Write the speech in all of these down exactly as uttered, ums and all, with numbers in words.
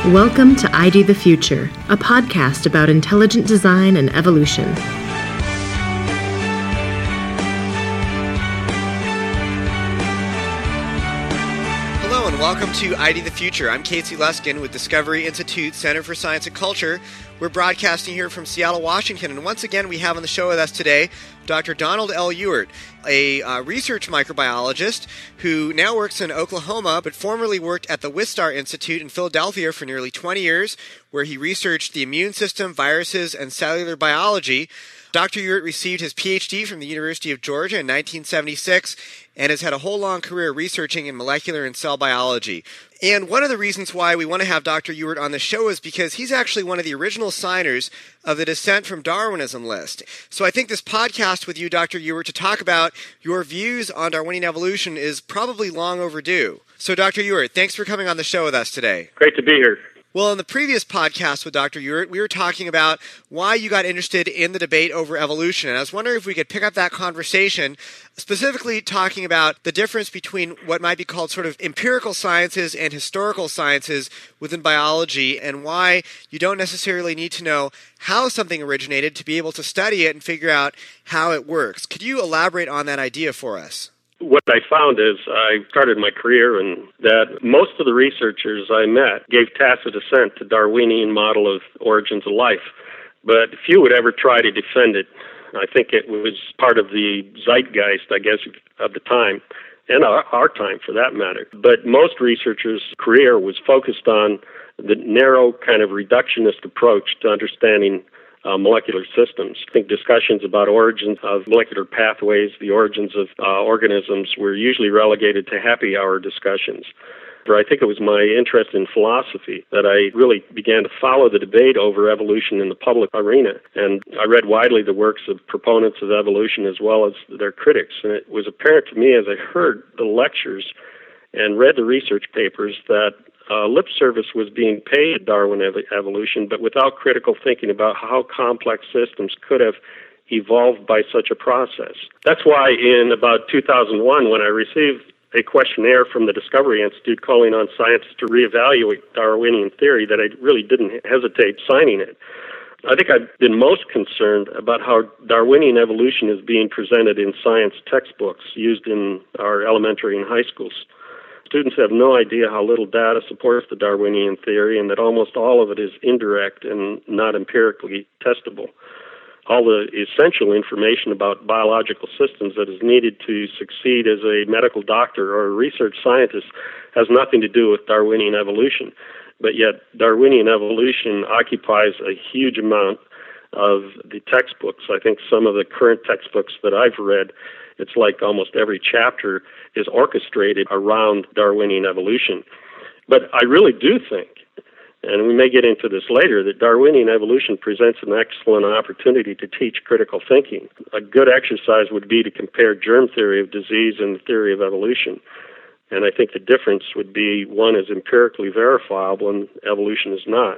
Welcome to I D the Future, a podcast about intelligent design and evolution. Hello and welcome to I D the Future. I'm Casey Luskin with Discovery Institute Center for Science and Culture. We're broadcasting here from Seattle, Washington, and once again we have on the show with us today Doctor Donald L. Ewert, a uh, research microbiologist who now works in Oklahoma, but formerly worked at the Wistar Institute in Philadelphia for nearly twenty years, where he researched the immune system, viruses, and cellular biology. Doctor Ewert received his P H D from the University of Georgia in nineteen seventy-six and has had a whole long career researching in molecular and cell biology. And one of the reasons why we want to have Doctor Ewert on the show is because he's actually one of the original signers of the Descent from Darwinism list. So I think this podcast with you, Doctor Ewert, to talk about your views on Darwinian evolution is probably long overdue. So Doctor Ewert, thanks for coming on the show with us today. Great to be here. Well, in the previous podcast with Doctor Ewert, we were talking about why you got interested in the debate over evolution. And I was wondering if we could pick up that conversation, specifically talking about the difference between what might be called sort of empirical sciences and historical sciences within biology, and why you don't necessarily need to know how something originated to be able to study it and figure out how it works. Could you elaborate on that idea for us? What I found is I started my career and that most of the researchers I met gave tacit assent to Darwinian model of origins of life, but few would ever try to defend it. I think it was part of the zeitgeist, I guess, of the time, and our, our time for that matter. But most researchers' career was focused on the narrow kind of reductionist approach to understanding Uh, molecular systems. I think discussions about origins of molecular pathways, the origins of uh, organisms, were usually relegated to happy hour discussions. But I think it was my interest in philosophy that I really began to follow the debate over evolution in the public arena. And I read widely the works of proponents of evolution as well as their critics. And it was apparent to me as I heard the lectures and read the research papers that Uh, lip service was being paid to Darwin ev- evolution, but without critical thinking about how complex systems could have evolved by such a process. That's why in about two thousand one, when I received a questionnaire from the Discovery Institute calling on scientists to reevaluate Darwinian theory, that I really didn't hesitate signing it. I think I've been most concerned about how Darwinian evolution is being presented in science textbooks used in our elementary and high schools. Students have no idea how little data supports the Darwinian theory and that almost all of it is indirect and not empirically testable. All the essential information about biological systems that is needed to succeed as a medical doctor or a research scientist has nothing to do with Darwinian evolution. But yet Darwinian evolution occupies a huge amount of the textbooks. I think some of the current textbooks that I've read, it's like almost every chapter is orchestrated around Darwinian evolution. But I really do think, and we may get into this later, that Darwinian evolution presents an excellent opportunity to teach critical thinking. A good exercise would be to compare germ theory of disease and the theory of evolution. And I think the difference would be one is empirically verifiable and evolution is not.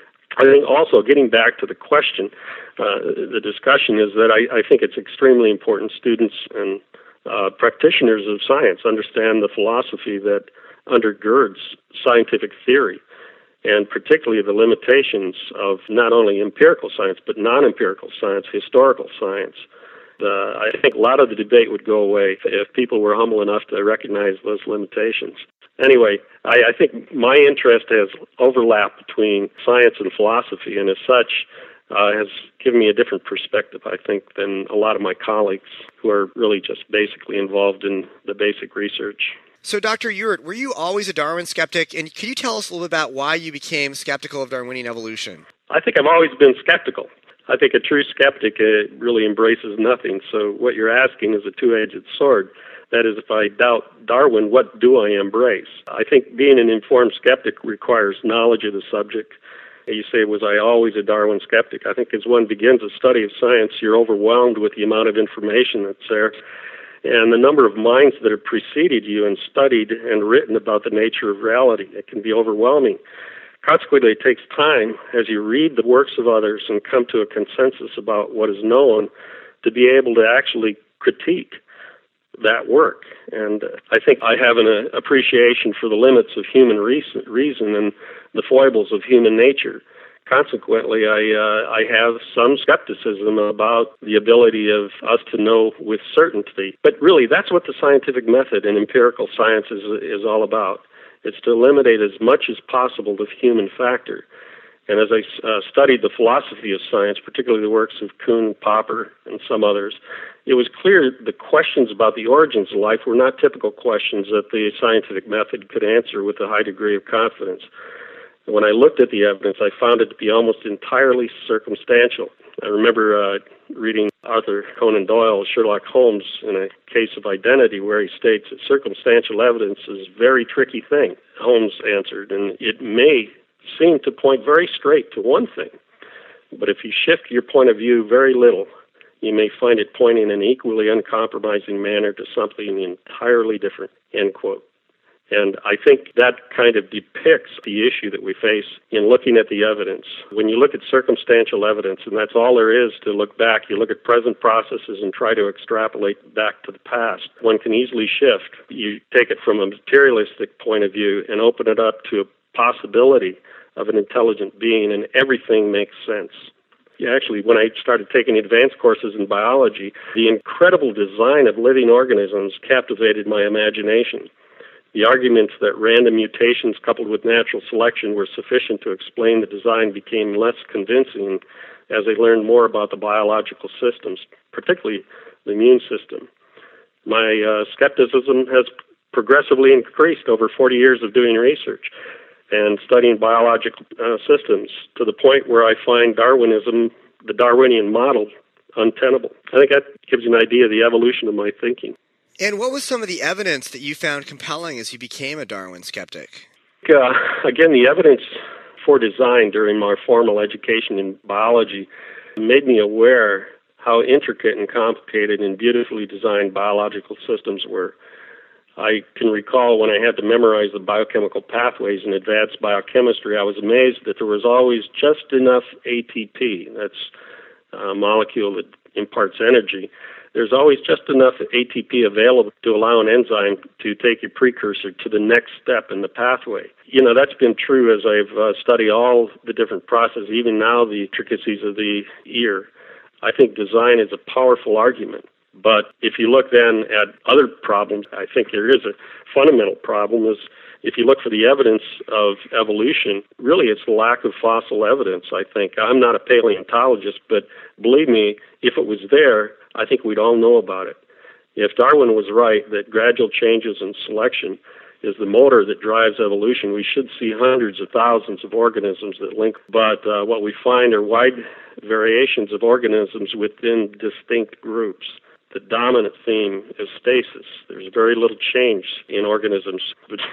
I think also, getting back to the question, uh, the discussion is that I, I think it's extremely important students and uh, practitioners of science understand the philosophy that undergirds scientific theory, and particularly the limitations of not only empirical science, but non-empirical science, historical science. Uh, I think a lot of the debate would go away if people were humble enough to recognize those limitations. Anyway, I, I think my interest has overlap between science and philosophy, and as such, uh, has given me a different perspective, I think, than a lot of my colleagues who are really just basically involved in the basic research. So, Doctor Ewert, were you always a Darwin skeptic? And can you tell us a little bit about why you became skeptical of Darwinian evolution? I think I've always been skeptical. I think a true skeptic uh, really embraces nothing. So what you're asking is a two-edged sword. That is, if I doubt Darwin, what do I embrace? I think being an informed skeptic requires knowledge of the subject. You say, was I always a Darwin skeptic? I think as one begins a study of science, you're overwhelmed with the amount of information that's there and the number of minds that have preceded you and studied and written about the nature of reality. It can be overwhelming. Consequently, it takes time as you read the works of others and come to a consensus about what is known to be able to actually critique that work. And uh, I think I have an uh, appreciation for the limits of human reason, reason and the foibles of human nature. Consequently, I uh, I have some skepticism about the ability of us to know with certainty. But really, that's what the scientific method and empirical science is, is all about. It's to eliminate as much as possible the human factor. And as I uh, studied the philosophy of science, particularly the works of Kuhn, Popper, and some others, it was clear the questions about the origins of life were not typical questions that the scientific method could answer with a high degree of confidence. When I looked at the evidence, I found it to be almost entirely circumstantial. I remember uh, reading Arthur Conan Doyle's Sherlock Holmes in a case of identity where he states that circumstantial evidence is a very tricky thing. Holmes answered, and it may seem to point very straight to one thing, but if you shift your point of view very little, you may find it pointing in an equally uncompromising manner to something entirely different, end quote. And I think that kind of depicts the issue that we face in looking at the evidence. When you look at circumstantial evidence, and that's all there is to look back, you look at present processes and try to extrapolate back to the past. One can easily shift. You take it from a materialistic point of view and open it up to a possibility of an intelligent being, and everything makes sense. Yeah, actually, when I started taking advanced courses in biology, the incredible design of living organisms captivated my imagination. The arguments that random mutations coupled with natural selection were sufficient to explain the design became less convincing as I learned more about the biological systems, particularly the immune system. My uh, skepticism has progressively increased over forty years of doing research and studying biological uh, systems to the point where I find Darwinism, the Darwinian model, untenable. I think that gives you an idea of the evolution of my thinking. And what was some of the evidence that you found compelling as you became a Darwin skeptic? Uh, again, the evidence for design during my formal education in biology made me aware how intricate and complicated and beautifully designed biological systems were. I can recall when I had to memorize the biochemical pathways in advanced biochemistry, I was amazed that there was always just enough A T P. That's a molecule that imparts energy. There's always just enough A T P available to allow an enzyme to take your precursor to the next step in the pathway. You know, that's been true as I've uh, studied all the different processes, even now the intricacies of the ear. I think design is a powerful argument. But if you look then at other problems, I think there is a fundamental problem is if you look for the evidence of evolution, really it's the lack of fossil evidence, I think. I'm not a paleontologist, but believe me, if it was there, I think we'd all know about it. If Darwin was right that gradual changes in selection is the motor that drives evolution, we should see hundreds of thousands of organisms that link. But uh, what we find are wide variations of organisms within distinct groups. The dominant theme is stasis. There's very little change in organisms.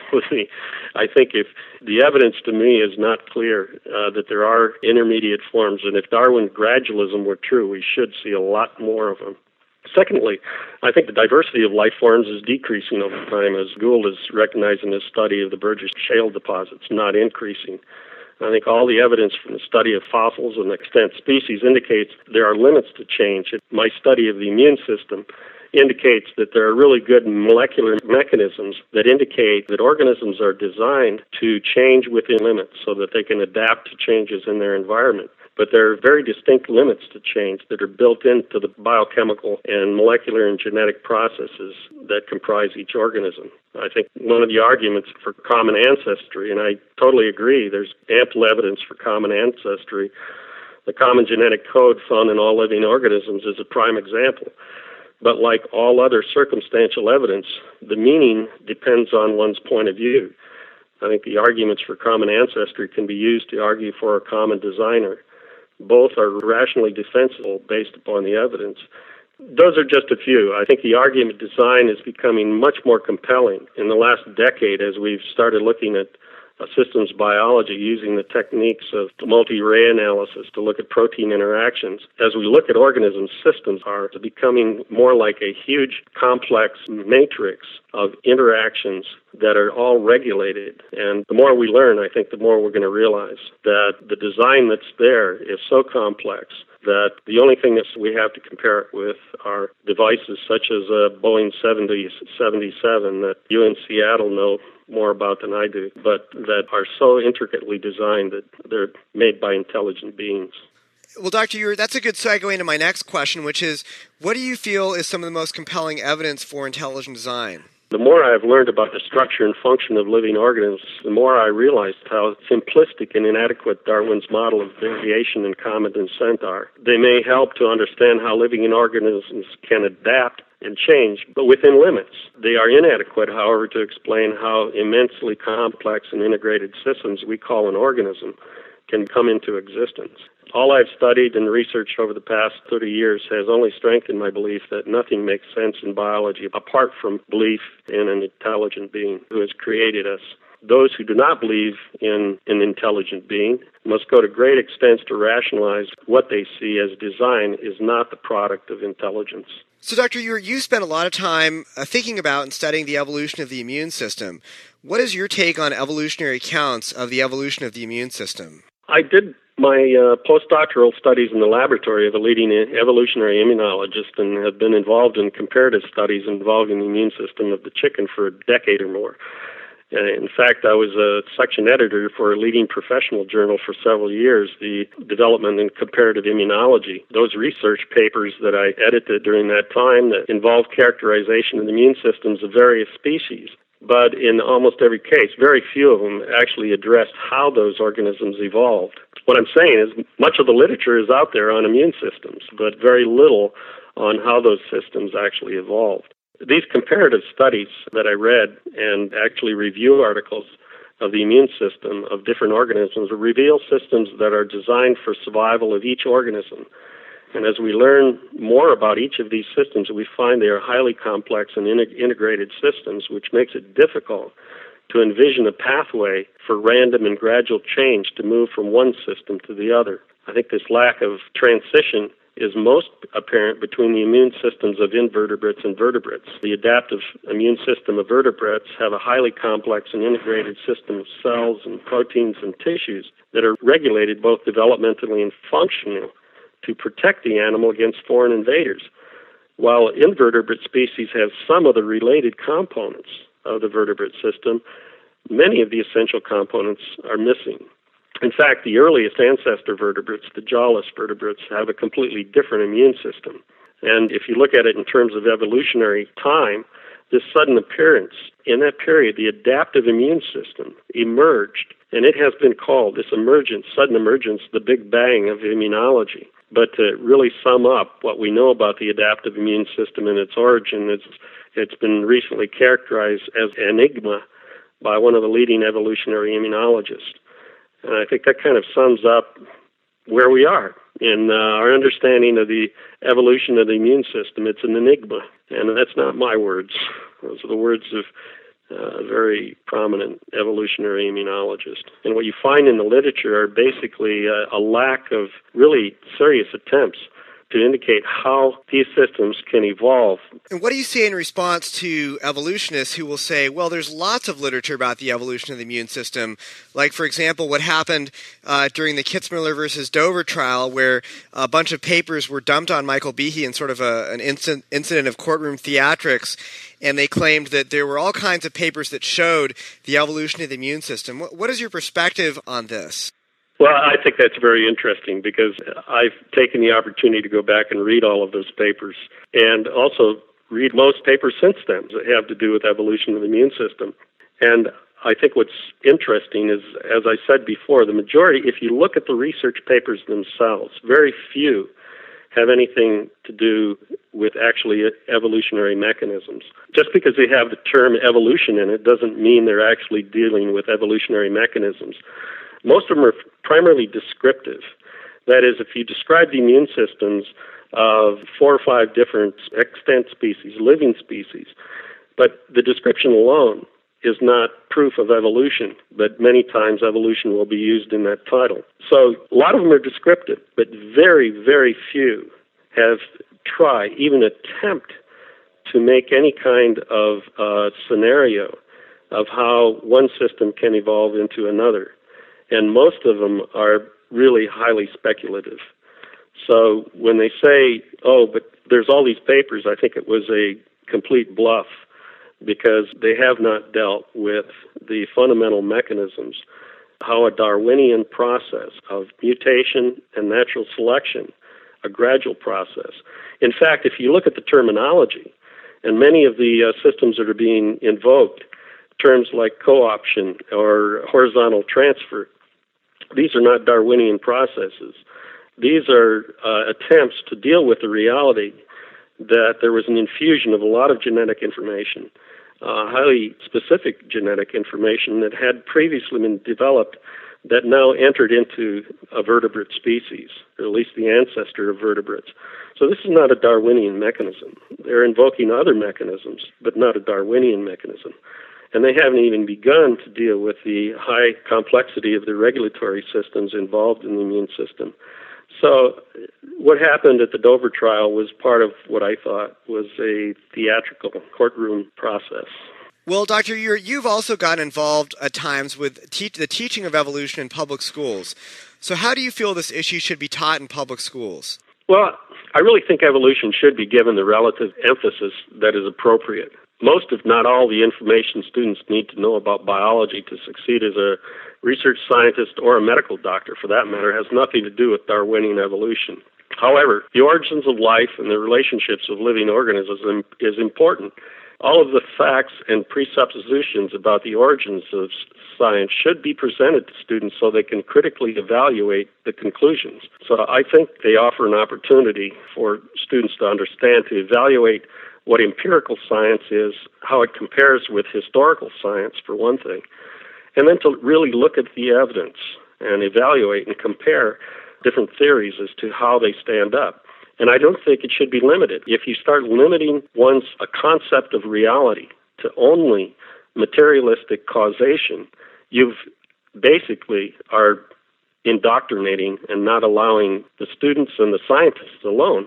I think if the evidence to me is not clear uh, that there are intermediate forms, and if Darwin gradualism were true, we should see a lot more of them. Secondly, I think the diversity of life forms is decreasing over time, as Gould has recognized in his study of the Burgess Shale deposits, not increasing. I think all the evidence from the study of fossils and extant species indicates there are limits to change. My study of the immune system indicates that there are really good molecular mechanisms that indicate that organisms are designed to change within limits so that they can adapt to changes in their environment. But there are very distinct limits to change that are built into the biochemical and molecular and genetic processes that comprise each organism. I think one of the arguments for common ancestry, and I totally agree, there's ample evidence for common ancestry. The common genetic code found in all living organisms is a prime example. But like all other circumstantial evidence, the meaning depends on one's point of view. I think the arguments for common ancestry can be used to argue for a common designer. Both are rationally defensible based upon the evidence. Those are just a few. I think the argument design is becoming much more compelling in the last decade as we've started looking at uh, systems biology using the techniques of multi-array analysis to look at protein interactions. As we look at organisms, systems are becoming more like a huge complex matrix of interactions that are all regulated. And the more we learn, I think the more we're going to realize that the design that's there is so complex that the only thing that we have to compare it with are devices such as a Boeing seventy seventy-seven that you in Seattle know more about than I do, but that are so intricately designed that they're made by intelligent beings. Well, Doctor Ure, that's a good segue into my next question, which is, what do you feel is some of the most compelling evidence for intelligent design? The more I've learned about the structure and function of living organisms, the more I realized how simplistic and inadequate Darwin's model of variation in comet and descent are. They may help to understand how living organisms can adapt and change, but within limits. They are inadequate, however, to explain how immensely complex and integrated systems we call an organism can come into existence. All I've studied and researched over the past thirty years has only strengthened my belief that nothing makes sense in biology apart from belief in an intelligent being who has created us. Those who do not believe in an intelligent being must go to great extents to rationalize what they see as design is not the product of intelligence. So, Doctor Ure, you spent a lot of time uh, thinking about and studying the evolution of the immune system. What is your take on evolutionary accounts of the evolution of the immune system? I did my uh, postdoctoral studies in the laboratory of a leading evolutionary immunologist and have been involved in comparative studies involving the immune system of the chicken for a decade or more. Uh, in fact, I was a section editor for a leading professional journal for several years, the Development in Comparative Immunology. Those research papers that I edited during that time that involved characterization of the immune systems of various species. But in almost every case, very few of them actually addressed how those organisms evolved. What I'm saying is much of the literature is out there on immune systems, but very little on how those systems actually evolved. These comparative studies that I read and actually review articles of the immune system of different organisms reveal systems that are designed for survival of each organism. And as we learn more about each of these systems, we find they are highly complex and in- integrated systems, which makes it difficult to envision a pathway for random and gradual change to move from one system to the other. I think this lack of transition is most apparent between the immune systems of invertebrates and vertebrates. The adaptive immune system of vertebrates have a highly complex and integrated system of cells and proteins and tissues that are regulated both developmentally and functionally to protect the animal against foreign invaders, while invertebrate species have some of the related components of the vertebrate system. Many of the essential components are missing. In fact, the earliest ancestor vertebrates, the jawless vertebrates, have a completely different immune system. And if you look at it in terms of evolutionary time, this sudden appearance, in that period, the adaptive immune system emerged, and it has been called, this emergence, sudden emergence, the Big Bang of immunology. But to really sum up what we know about the adaptive immune system and its origin, it's, it's been recently characterized as enigma by one of the leading evolutionary immunologists. And I think that kind of sums up where we are in uh, our understanding of the evolution of the immune system. It's an enigma, and that's not my words. Those are the words of uh, a very prominent evolutionary immunologist. And what you find in the literature are basically a, a lack of really serious attempts to indicate how these systems can evolve. And what do you say in response to evolutionists who will say, well, there's lots of literature about the evolution of the immune system, like, for example, what happened uh, during the Kitzmiller versus Dover trial, where a bunch of papers were dumped on Michael Behe in sort of a, an incident, incident of courtroom theatrics, and they claimed that there were all kinds of papers that showed the evolution of the immune system. What, what is your perspective on this? Well, I think that's very interesting because I've taken the opportunity to go back and read all of those papers and also read most papers since then that have to do with evolution of the immune system. And I think what's interesting is, as I said before, the majority, if you look at the research papers themselves, very few have anything to do with actually evolutionary mechanisms. Just because they have the term evolution in it doesn't mean they're actually dealing with evolutionary mechanisms. Most of them are primarily descriptive. That is, if you describe the immune systems of four or five different extant species, living species, but the description alone is not proof of evolution, but many times evolution will be used in that title. So a lot of them are descriptive, but very, very few have tried, even attempt to make any kind of uh, scenario of how one system can evolve into another. And most of them are really highly speculative. So when they say, oh, but there's all these papers, I think it was a complete bluff, because they have not dealt with the fundamental mechanisms, how a Darwinian process of mutation and natural selection, a gradual process. In fact, if you look at the terminology, and many of the uh, systems that are being invoked, terms like co-option or horizontal transfer, these are not Darwinian processes. These are uh, attempts to deal with the reality that there was an infusion of a lot of genetic information, uh, highly specific genetic information that had previously been developed that now entered into a vertebrate species, or at least the ancestor of vertebrates. So this is not a Darwinian mechanism. They're invoking other mechanisms, but not a Darwinian mechanism. And they haven't even begun to deal with the high complexity of the regulatory systems involved in the immune system. So what happened at the Dover trial was part of what I thought was a theatrical courtroom process. Well, Doctor Ure, you've also gotten involved at times with te- the teaching of evolution in public schools. So how do you feel this issue should be taught in public schools? Well, I really think evolution should be given the relative emphasis that is appropriate. Most, if not all, the information students need to know about biology to succeed as a research scientist or a medical doctor, for that matter, has nothing to do with Darwinian evolution. However, the origins of life and the relationships of living organisms is important. All of the facts and presuppositions about the origins of science should be presented to students so they can critically evaluate the conclusions. So I think they offer an opportunity for students to understand, to evaluate what empirical science is, how it compares with historical science, for one thing, and then to really look at the evidence and evaluate and compare different theories as to how they stand up. And I don't think it should be limited. If you start limiting one's a concept of reality to only materialistic causation, you've basically are indoctrinating and not allowing the students and the scientists alone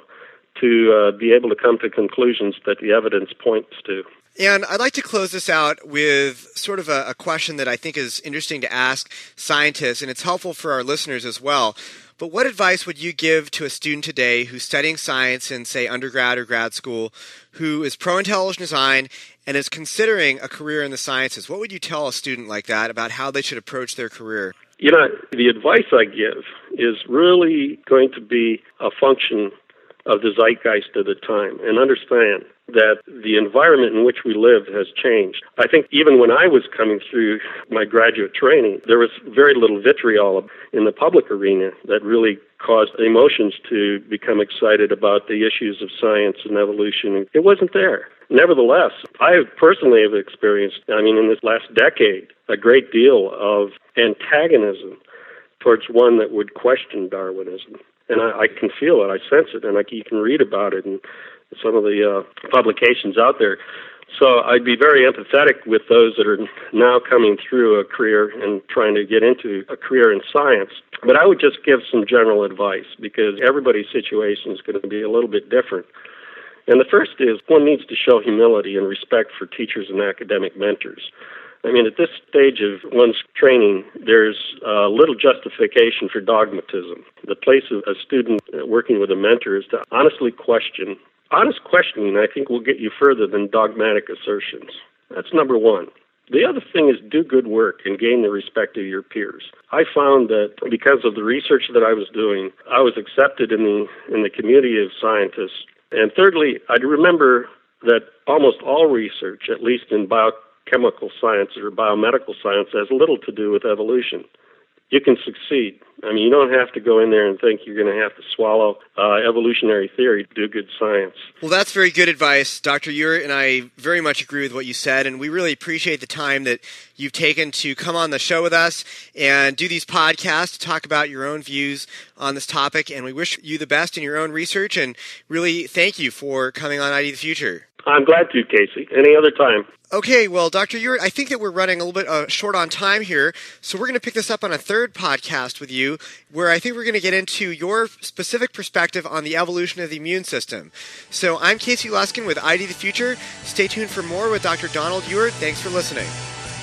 to uh, be able to come to conclusions that the evidence points to. And I'd like to close this out with sort of a, a question that I think is interesting to ask scientists, and it's helpful for our listeners as well. But what advice would you give to a student today who's studying science in, say, undergrad or grad school, who is pro-intelligent design and is considering a career in the sciences? What would you tell a student like that about how they should approach their career? You know, the advice I give is really going to be a function of the zeitgeist of the time, and understand that the environment in which we live has changed. I think even when I was coming through my graduate training, there was very little vitriol in the public arena that really caused emotions to become excited about the issues of science and evolution. It wasn't there. Nevertheless, I personally have experienced, I mean, in this last decade, a great deal of antagonism towards one that would question Darwinism. And I, I can feel it, I sense it, and I, you can read about it in some of the uh, publications out there. So I'd be very empathetic with those that are now coming through a career and trying to get into a career in science. But I would just give some general advice, because everybody's situation is going to be a little bit different. And the first is one needs to show humility and respect for teachers and academic mentors. I mean, at this stage of one's training, there's uh, little justification for dogmatism. The place of a student working with a mentor is to honestly question. Honest questioning, I think, will get you further than dogmatic assertions. That's number one. The other thing is do good work and gain the respect of your peers. I found that because of the research that I was doing, I was accepted in the in the community of scientists. And thirdly, I remember that almost all research, at least in biochemical science or biomedical science, has little to do with evolution. You can succeed. I mean, you don't have to go in there and think you're going to have to swallow uh, evolutionary theory to do good science. Well, that's very good advice, Doctor Ure, and I very much agree with what you said, and we really appreciate the time that you've taken to come on the show with us and do these podcasts to talk about your own views on this topic, and we wish you the best in your own research, and really thank you for coming on I D the Future. I'm glad to, Casey. Any other time. Okay, well, Doctor Ure, I think that we're running a little bit uh, short on time here, so we're going to pick this up on a third podcast with you, where I think we're going to get into your specific perspective on the evolution of the immune system. So I'm Casey Luskin with I D the Future. Stay tuned for more with Doctor Donald Ure. Thanks for listening.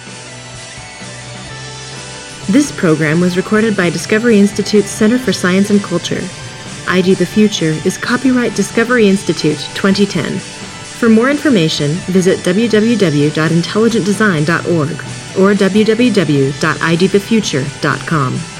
This program was recorded by Discovery Institute's Center for Science and Culture. I D the Future is copyright Discovery Institute twenty ten. For more information, visit w w w dot intelligent design dot org or w w w dot i d the future dot com.